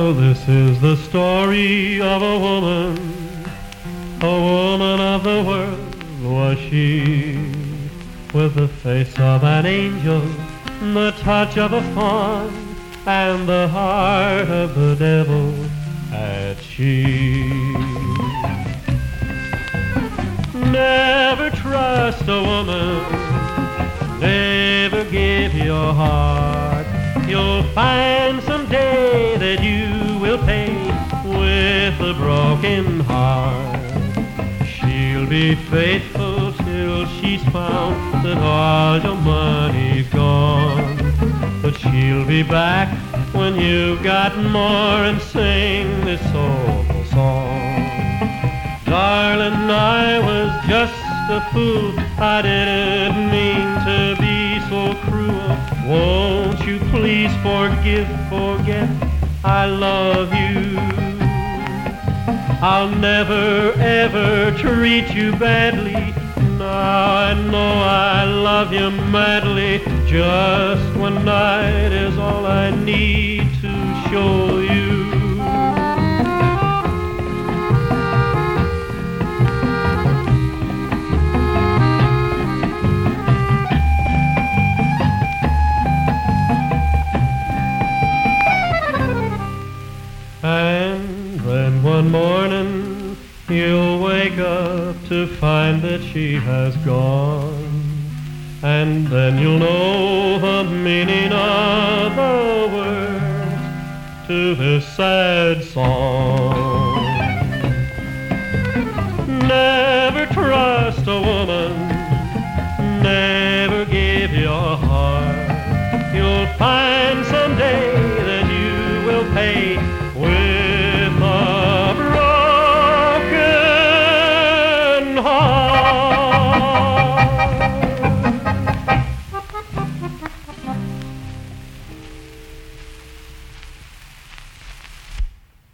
This is the story of a woman of the world was she, with the face of an angel, the touch of a fawn, and the heart of the devil had she. Never trust a woman, never give your heart. You'll find someday that you will pay with a broken heart. She'll be faithful till she's found that all your money's gone. But she'll be back when you've got more and sing this soulful song. Darling, I was just a fool. I didn't mean to be so cruel. Won't you please forget, I love you. I'll never ever treat you badly. Now I know I love you madly. Just one night is all I need to show you. And then one morning you'll wake up to find that she has gone. And then you'll know the meaning of the words to this sad song. Never trust a woman,